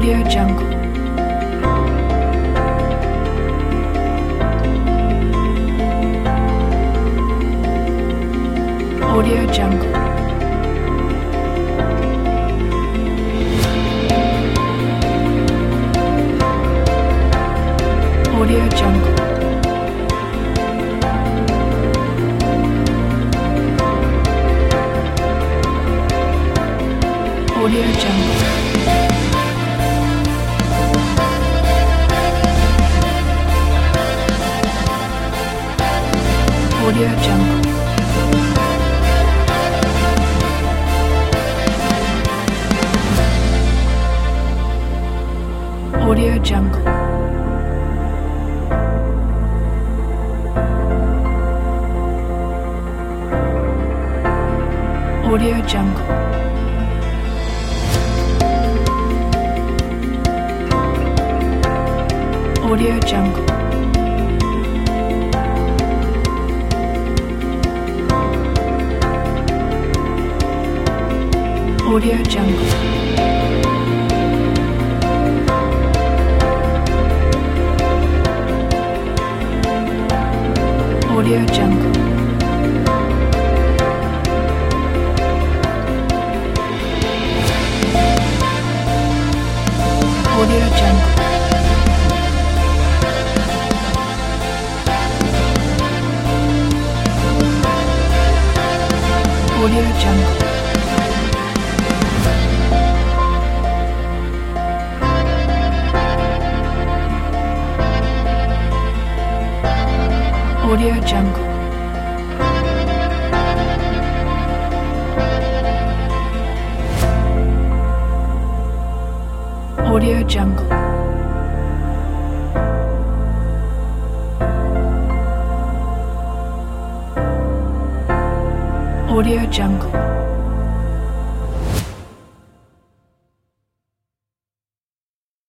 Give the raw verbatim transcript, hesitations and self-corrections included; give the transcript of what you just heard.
Audio Jungle. Audio Jungle. Audio Jungle. Audio Jungle. Audio Jungle. Audio Jungle. Audio Jungle. Audio Jungle. Audio Jungle. Audio Jungle. Audio Jungle. Audio Jungle. Audio Jungle. Audio Jungle. Audio Jungle.